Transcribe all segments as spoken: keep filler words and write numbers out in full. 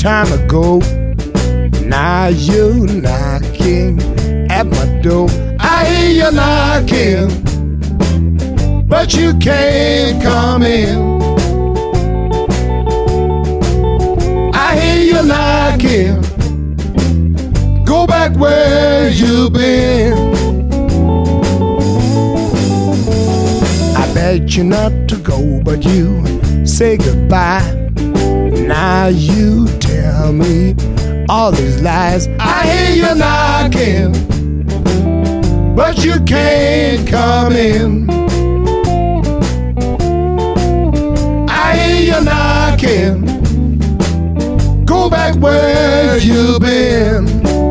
time ago. Now you knocking at my door. I hear you knocking, but you can't come in. I hear you knocking, go back where you've been. I begged you not to go, but you say goodbye. Now you tell me all these lies. I hear you knocking, but you can't come in. I hear you knocking, go back where you've been.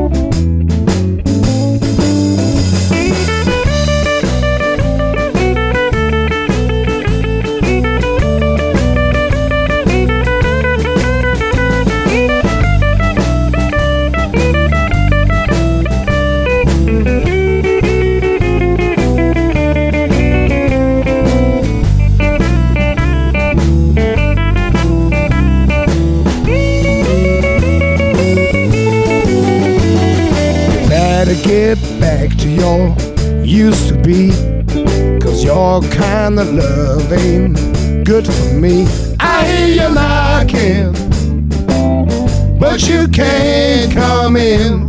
Get back to your used to be, 'cause your kind of love ain't good for me. I hear you knocking, but you can't come in.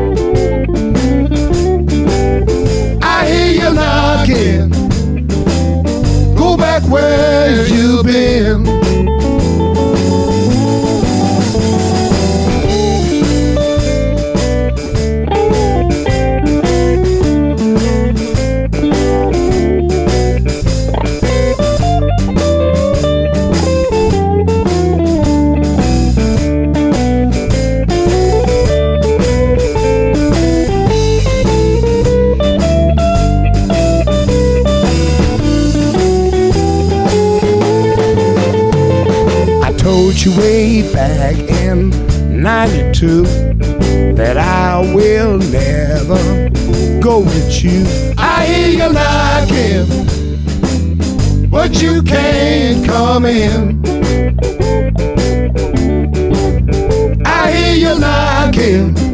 I hear you knocking, go back where you've been. Told you way back in ninety-two that I will never go with you. I hear you knocking, but you can't come in. I hear you knocking,